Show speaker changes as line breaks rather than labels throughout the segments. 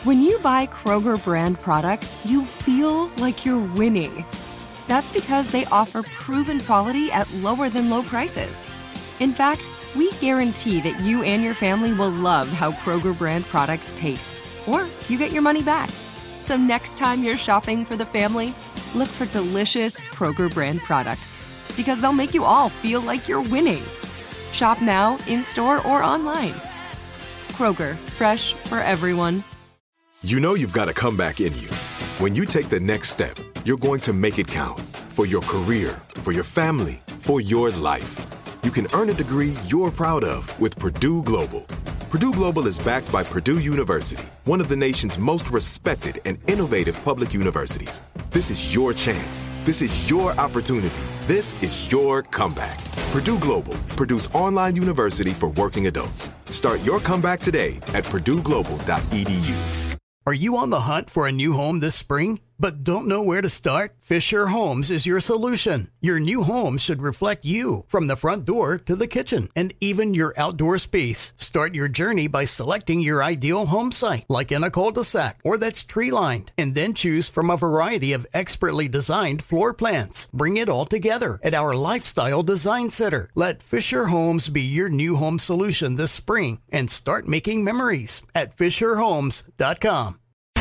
When you buy Kroger brand products, you feel like you're winning. That's because they offer proven quality at lower than low prices. In fact, we guarantee that you and your family will love how Kroger brand products taste, or you get your money back. So next time you're shopping for the family, look for delicious Kroger brand products, because they'll make you all feel like you're winning. Shop now, in-store, or online. Kroger, fresh for everyone.
You know you've got a comeback in you. When you take the next step, you're going to make it count for your career, for your family, for your life. You can earn a degree you're proud of with Purdue Global. Purdue Global is backed by Purdue University, one of the nation's most respected and innovative public universities. This is your chance. This is your opportunity. This is your comeback. Purdue Global, Purdue's online university for working adults. Start your comeback today at purdueglobal.edu.
Are you on the hunt for a new home this spring, but don't know where to start? Fisher Homes is your solution. Your new home should reflect you, from the front door to the kitchen, and even your outdoor space. Start your journey by selecting your ideal home site, like in a cul-de-sac or that's tree-lined, and then choose from a variety of expertly designed floor plans. Bring it all together at our Lifestyle Design Center. Let Fisher Homes be your new home solution this spring and start making memories at FisherHomes.com.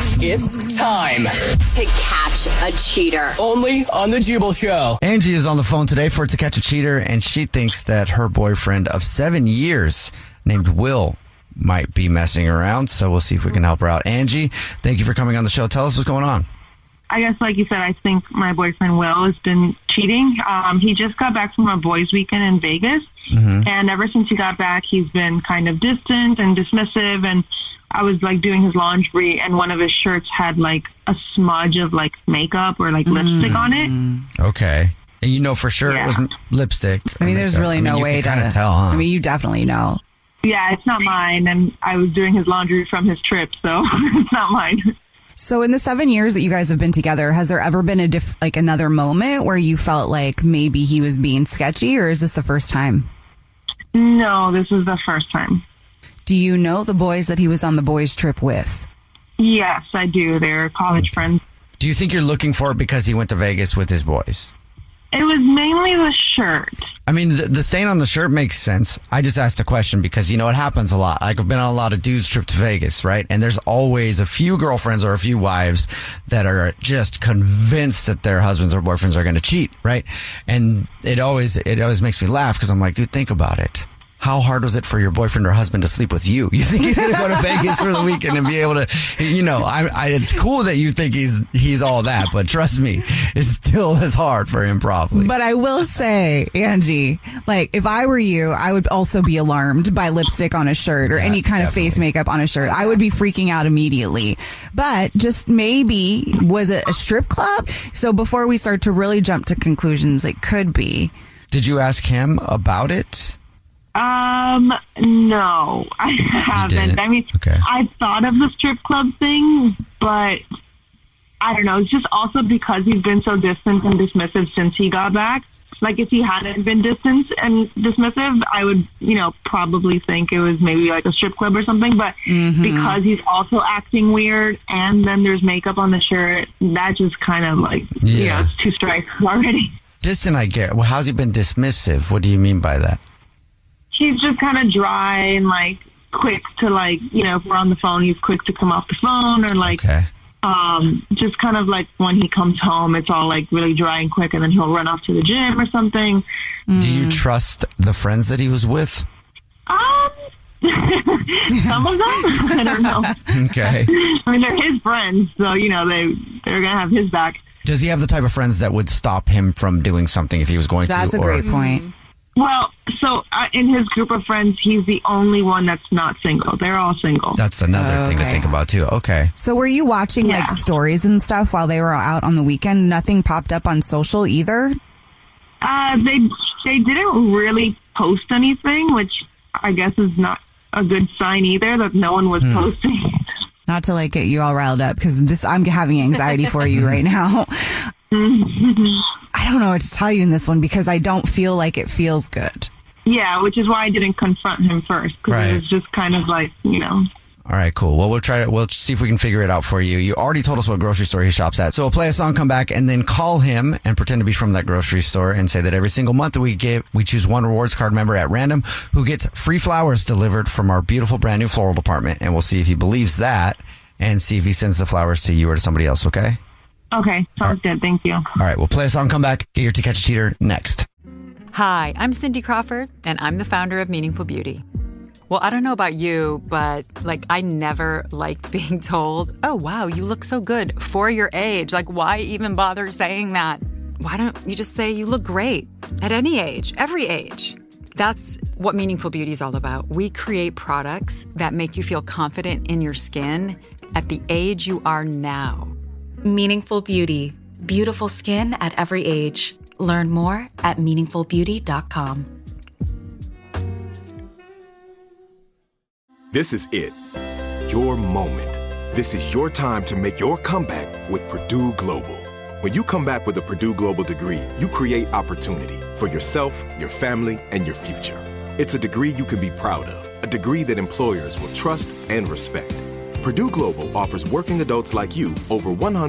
It's time
to catch a cheater.
Only on The Jubal Show.
Angie is on the phone today for To Catch a Cheater, and she thinks that her boyfriend of 7 years named Will might be messing around. So we'll see if we can help her out. Angie, thank you for coming on the show. Tell us what's going on.
I guess, like you said, I think my boyfriend Will has been cheating. He just got back from a boys' weekend in Vegas. Mm-hmm. And ever since he got back, he's been kind of distant and dismissive. And I was like doing his laundry, and one of his shirts had like a smudge of like makeup or like lipstick on it.
Okay. And you know for sure it was lipstick.
I mean, there's really no way to
kind of tell, huh?
I mean, you definitely know.
Yeah, it's not mine. And I was doing his laundry from his trip, so it's not mine.
So in the 7 years that you guys have been together, has there ever been another moment where you felt like maybe he was being sketchy, or is this the first time?
No, this is the first time.
Do you know the boys that he was on the boys' trip with?
Yes, I do. They're college friends.
Do you think you're looking for it because he went to Vegas with his boys?
It was mainly the shirt.
I mean, the stain on the shirt makes sense. I just asked the question because, you know, it happens a lot. Like, I've been on a lot of dudes' trip to Vegas, right? And there's always a few girlfriends or a few wives that are just convinced that their husbands or boyfriends are going to cheat, right? And it always makes me laugh because I'm like, dude, think about it. How hard was it for your boyfriend or husband to sleep with you? You think he's going to go to Vegas for the weekend and be able to, you know, it's cool that you think he's all that, but trust me, it's still as hard for him probably.
But I will say, Angie, like if I were you, I would also be alarmed by lipstick on a shirt or any kind of face makeup on a shirt. I would be freaking out immediately. But just maybe, was it a strip club? So before we start to really jump to conclusions, it could be.
Did you ask him about it?
No, I haven't. I mean, I thought of the strip club thing, but I don't know. It's just also because he's been so distant and dismissive since he got back. Like, if he hadn't been distant and dismissive, I would, you know, probably think it was maybe like a strip club or something. But because he's also acting weird and then there's makeup on the shirt, that just kind of like, you know, it's 2 strikes already.
Distant, I get. Well, how's he been dismissive? What do you mean by that?
He's just kind of dry and, like, quick to, like, you know, if we're on the phone, he's quick to come off the phone or, like, just kind of, like, when he comes home, it's all, like, really dry and quick, and then he'll run off to the gym or something.
Do you trust the friends that he was with?
Some of them? I don't know.
Okay.
I mean, they're his friends, so, you know, they're going to have his back.
Does he have the type of friends that would stop him from doing something if he was going to?
That's a great point.
Well, so in his group of friends, he's the only one that's not single. They're all single.
That's another thing to think about, too. Okay.
So were you watching, like, stories and stuff while they were out on the weekend? Nothing popped up on social either?
They didn't really post anything, which I guess is not a good sign either, that no one was posting.
Not to, like, get you all riled up, because I'm having anxiety for you right now. I don't know what to tell you in this one because I don't feel like it feels good.
Yeah, which is why I didn't confront him first, because it was just kind of like, you know.
All right, cool. Well, we'll see if we can figure it out for you. You already told us what grocery store he shops at. So we'll play a song, come back, and then call him and pretend to be from that grocery store and say that every single month we choose one rewards card member at random who gets free flowers delivered from our beautiful brand new floral department. And we'll see if he believes that and see if he sends the flowers to you or to somebody else, okay?
Okay, sounds good. Thank you.
All right, we'll play a song, come back, get your To Catch a Cheater next.
Hi, I'm Cindy Crawford, and I'm the founder of Meaningful Beauty. Well, I don't know about you, but I never liked being told, oh, wow, you look so good for your age. Why even bother saying that? Why don't you just say you look great at any age, every age? That's what Meaningful Beauty is all about. We create products that make you feel confident in your skin at the age you are now.
Meaningful Beauty. Beautiful skin at every age. Learn more at meaningfulbeauty.com.
This is it. Your moment. This is your time to make your comeback with Purdue Global. When you come back with a Purdue Global degree, you create opportunity for yourself, your family, and your future. It's a degree you can be proud of, a degree that employers will trust and respect. Purdue Global offers working adults like you over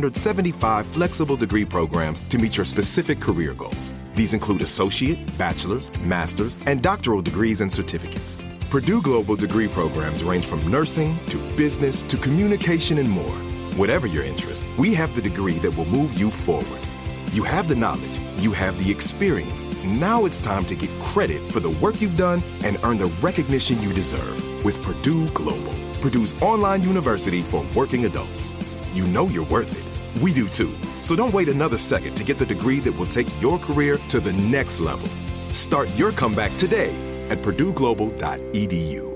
175 flexible degree programs to meet your specific career goals. These include associate, bachelor's, master's, and doctoral degrees and certificates. Purdue Global degree programs range from nursing to business to communication and more. Whatever your interest, we have the degree that will move you forward. You have the knowledge, you have the experience. Now it's time to get credit for the work you've done and earn the recognition you deserve with Purdue Global, Purdue's online university for working adults. You know you're worth it. We do too. So don't wait another second to get the degree that will take your career to the next level. Start your comeback today at purdueglobal.edu.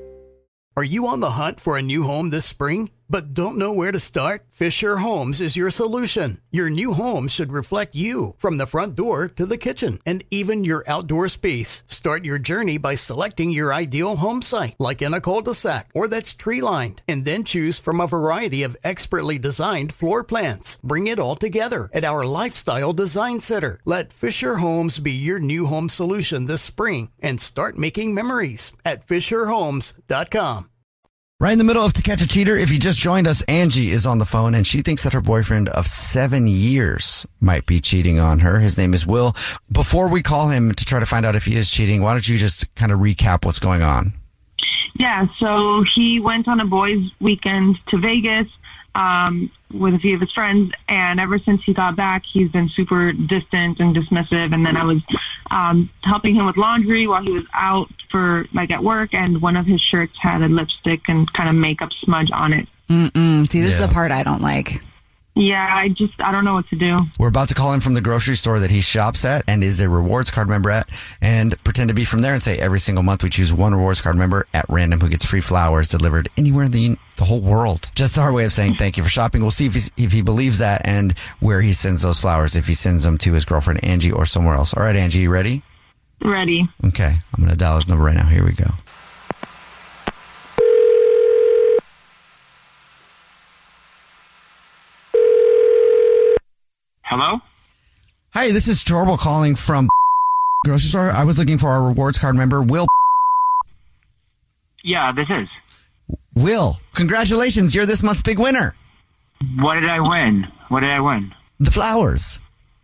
Are you on the hunt for a new home this spring, but don't know where to start? Fisher Homes is your solution. Your new home should reflect you, from the front door to the kitchen, and even your outdoor space. Start your journey by selecting your ideal home site, like in a cul-de-sac or that's tree-lined, and then choose from a variety of expertly designed floor plans. Bring it all together at our Lifestyle Design Center. Let Fisher Homes be your new home solution this spring and start making memories at FisherHomes.com.
Right in the middle of To Catch a Cheater, if you just joined us, Angie is on the phone, and she thinks that her boyfriend of 7 years might be cheating on her. His name is Will. Before we call him to try to find out if he is cheating, why don't you just kind of recap what's going on?
Yeah, so he went on a boys' weekend to Vegas with a few of his friends, and ever since he got back, he's been super distant and dismissive. And then I was helping him with laundry while he was out for at work, and one of his shirts had a lipstick and kind of makeup smudge on it.
See, this is the part I don't like.
Yeah, I don't know what to do.
We're about to call him from the grocery store that he shops at and is a rewards card member at, and pretend to be from there and say every single month we choose one rewards card member at random who gets free flowers delivered anywhere in the whole world. Just our way of saying thank you for shopping. We'll see if he believes that and where he sends those flowers, if he sends them to his girlfriend Angie or somewhere else. All right, Angie, you ready?
Ready.
Okay, I'm going to dial his number right now. Here we go.
Hello?
Hi, this is Jorbil calling from grocery store. I was looking for our rewards card member, Will.
Yeah, this is.
Will, congratulations. You're this month's big winner.
What did I win?
The flowers.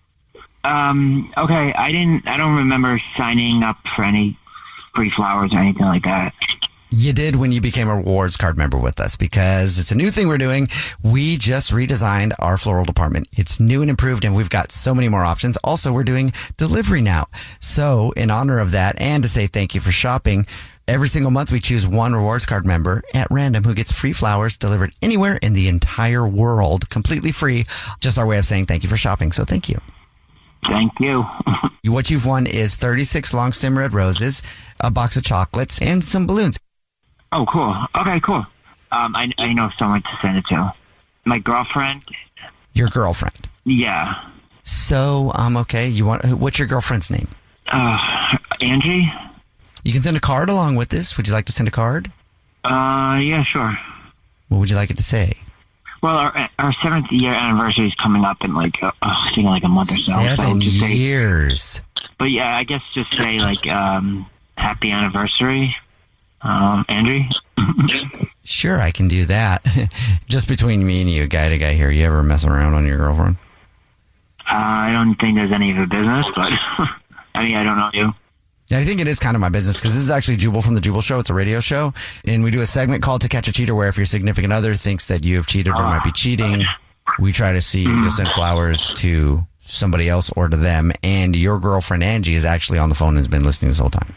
Okay, I don't remember signing up for any free flowers or anything like that.
You did when you became a rewards card member with us, because it's a new thing we're doing. We just redesigned our floral department. It's new and improved, and we've got so many more options. Also, we're doing delivery now. So in honor of that, and to say thank you for shopping, every single month we choose one rewards card member at random who gets free flowers delivered anywhere in the entire world, completely free. Just our way of saying thank you for shopping. So thank you.
Thank you.
What you've won is 36 long stem red roses, a box of chocolates, and some balloons.
Oh, cool. Okay, cool. I know someone to send it to. My girlfriend.
Your girlfriend?
Yeah.
So, okay. What's your girlfriend's name?
Angie.
You can send a card along with this. Would you like to send a card?
Yeah, sure.
What would you like it to say?
Well, our 7th year anniversary is coming up in I think a month or so.
7 years.
But yeah, I guess just say happy anniversary. Angie?
Sure, I can do that. Just between me and you, guy to guy here, you ever mess around on your girlfriend?
I don't think there's any of your business, but I mean, I don't know you.
Yeah, I think it is kind of my business because this is actually Jubal from The Jubal Show. It's a radio show. And we do a segment called To Catch a Cheater where if your significant other thinks that you have cheated or might be cheating, we try to see if you'll send flowers to somebody else or to them. And your girlfriend, Angie, is actually on the phone and has been listening this whole time.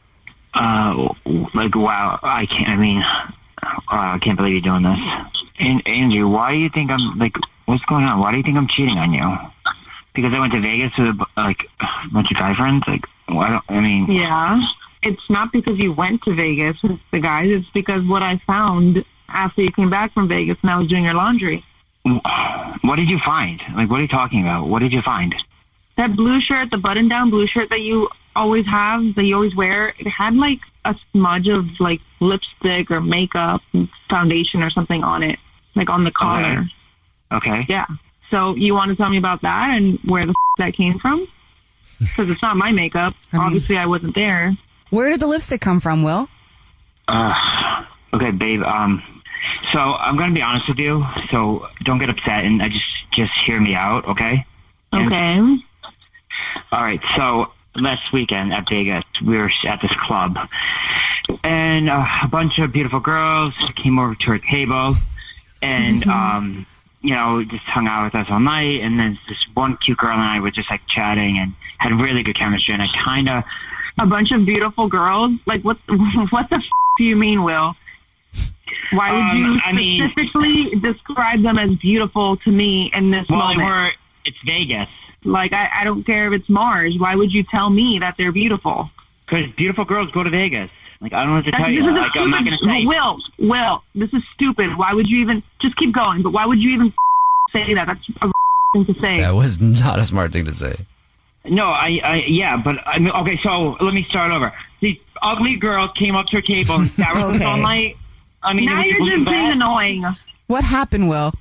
Wow. I can't believe you're doing this. And Andrew, why do you think I'm, what's going on? Why do you think I'm cheating on you? Because I went to Vegas with, a bunch of guy friends?
Yeah. It's not because you went to Vegas with the guys. It's because what I found after you came back from Vegas and I was doing your laundry.
What did you find? What are you talking about? What did you find?
That blue shirt, the button-down blue shirt that you always have, that you always wear, it had, a smudge of, lipstick or makeup, foundation or something on it, on the collar.
Okay.
Yeah. So you want to tell me about that and where the that came from? Because it's not my makeup. Obviously, I wasn't there.
Where did the lipstick come from, Will?
Okay, babe. So I'm going to be honest with you. So don't get upset and just hear me out, okay?
Okay.
All right. So last weekend at Vegas, we were at this club, and a bunch of beautiful girls came over to our table, and just hung out with us all night. And then this one cute girl and I were just chatting and had really good chemistry. And I kind of
a bunch of beautiful girls. What the do you mean, Will? Why would you specifically describe them as beautiful to me in this moment?
It's Vegas.
I don't care if it's Mars. Why would you tell me that they're beautiful?
Because beautiful girls go to Vegas. I don't know what to tell you. I'm not going to say.
Will, this is stupid. Why would you even, just keep going, but why would you even say that? That's a thing to say.
That was not a smart thing to say.
No, okay, so let me start over. The ugly girl came up to her table and sat with us all night.
Now you're just being annoying.
What happened, Will?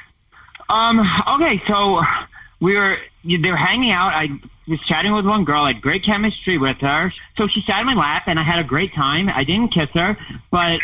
Okay, so they were hanging out. I was chatting with one girl. I had great chemistry with her. So she sat in my lap, and I had a great time. I didn't kiss her, but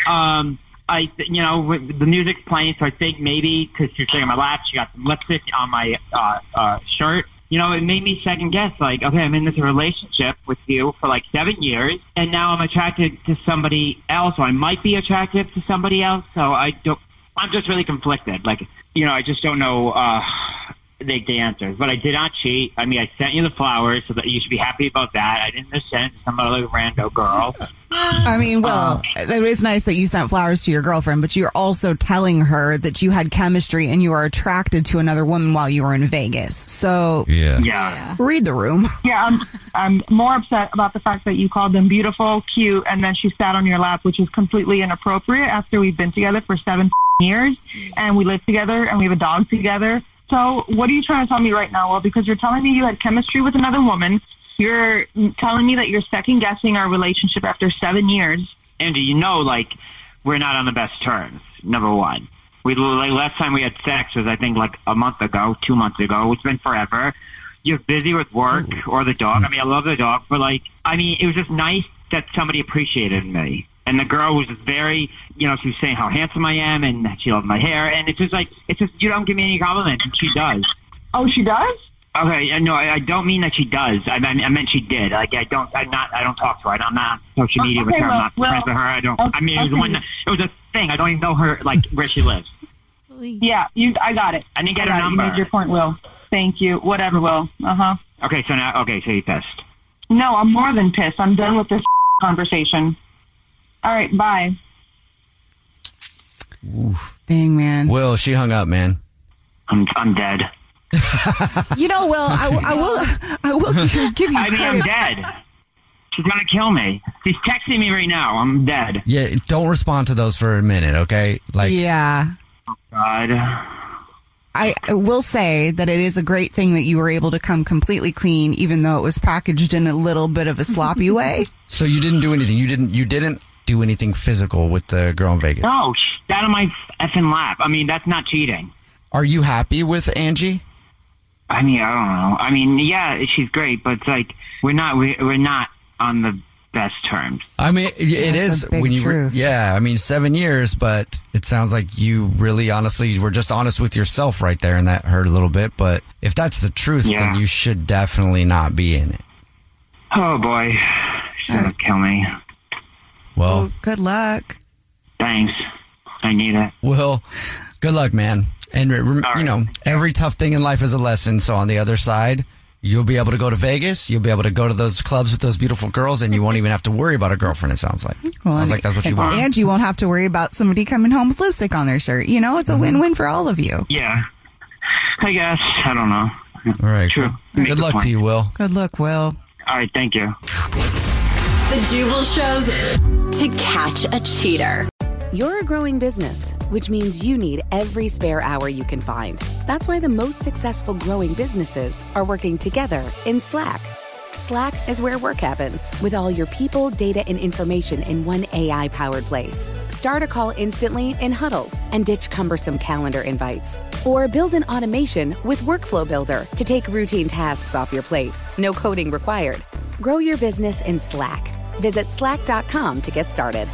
the music's playing, so I think maybe because she was sitting on my lap, she got some lipstick on my shirt. It made me second guess. Okay, I'm in this relationship with you for 7 years, and now I'm attracted to somebody else, or I might be attracted to somebody else. So I'm just really conflicted. I just don't know the answers. But I did not cheat. I sent you the flowers, so that you should be happy about that. I didn't just send it to some other rando girl.
Will, it is nice that you sent flowers to your girlfriend, but you're also telling her that you had chemistry and you are attracted to another woman while you were in Vegas. So,
yeah.
Read the room.
Yeah, I'm more upset about the fact that you called them beautiful, cute, and then she sat on your lap, which is completely inappropriate after we've been together for 7 years, and we live together, and we have a dog together. So what are you trying to tell me right now? Well, because you're telling me you had chemistry with another woman. You're telling me that you're second-guessing our relationship after 7 years.
Andy, we're not on the best terms, number one. Last time we had sex was, I think, a month ago, 2 months ago. It's been forever. You're busy with work or the dog. I love the dog, but, it was just nice that somebody appreciated me. And the girl was just very, she was saying how handsome I am and she loved my hair. And it's just you don't give me any compliments, and she does.
Oh, she does?
Okay, no, I don't mean that she does. I meant she did. I don't talk to her. I'm not on social media with her. I'm not friends with her. I don't. Okay. It was a thing. I don't even know her, where she lives.
Yeah, I got it.
I didn't get her number.
You made your point, Will. Thank you. Whatever, Will.
Okay, so you're pissed.
No, I'm more than pissed. I'm done with this conversation. All right, bye.
Oof.
Dang, man.
Will, she hung up, man.
I'm dead.
Will, I will give you credit.
I'm dead. She's going to kill me. She's texting me right now. I'm dead.
Yeah, don't respond to those for a minute, okay?
Yeah.
Oh, God.
I will say that it is a great thing that you were able to come completely clean, even though it was packaged in a little bit of a sloppy way.
So you didn't do anything. You didn't do anything physical with the girl in Vegas.
No, that on my effing lap. That's not cheating.
Are you happy with Angie?
I don't know. Yeah, she's great, but it's we're not on the best terms.
I mean, it is when you, 7 years, but it sounds like you really honestly were just honest with yourself right there, and that hurt a little bit. But if that's the truth, then you should definitely not be in it.
Oh boy, she's gonna kill me.
Well,
good luck.
Thanks. I need it.
Well, good luck, man. And every tough thing in life is a lesson. So on the other side, you'll be able to go to Vegas. You'll be able to go to those clubs with those beautiful girls, and you won't even have to worry about a girlfriend, it sounds like. Sounds like that's what you want.
And you won't have to worry about somebody coming home with lipstick on their shirt. You know, it's a win-win for all of you.
Yeah. I guess. I don't know.
All right.
True.
Good luck to you, Will.
Good luck, Will.
All right. Thank you.
The Jubal Show's To Catch a Cheater.
You're a growing business, which means you need every spare hour you can find. That's why the most successful growing businesses are working together in Slack. Slack is where work happens, with all your people, data, and information in one AI-powered place. Start a call instantly in huddles and ditch cumbersome calendar invites. Or build an automation with Workflow Builder to take routine tasks off your plate. No coding required. Grow your business in Slack. Visit slack.com to get started.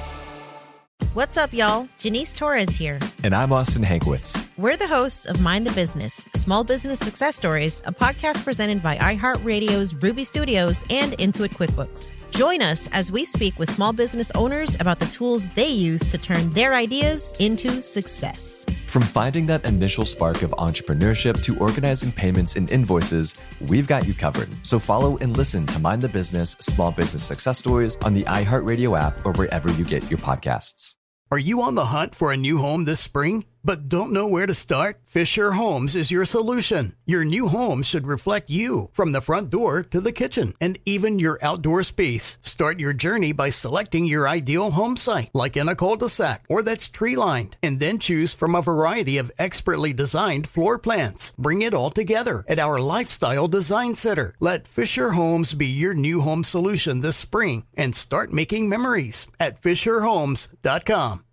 What's up, y'all? Janice Torres here.
And I'm Austin Hankwitz.
We're the hosts of Mind the Business, Small Business Success Stories, a podcast presented by iHeartRadio's Ruby Studios and Intuit QuickBooks. Join us as we speak with small business owners about the tools they use to turn their ideas into success.
From finding that initial spark of entrepreneurship to organizing payments and invoices, we've got you covered. So follow and listen to Mind the Business, Small Business Success Stories on the iHeartRadio app or wherever you get your podcasts.
Are you on the hunt for a new home this spring, but don't know where to start? Fisher Homes is your solution. Your new home should reflect you, from the front door to the kitchen, and even your outdoor space. Start your journey by selecting your ideal home site, like in a cul-de-sac or that's tree-lined, and then choose from a variety of expertly designed floor plans. Bring it all together at our Lifestyle Design Center. Let Fisher Homes be your new home solution this spring and start making memories at FisherHomes.com.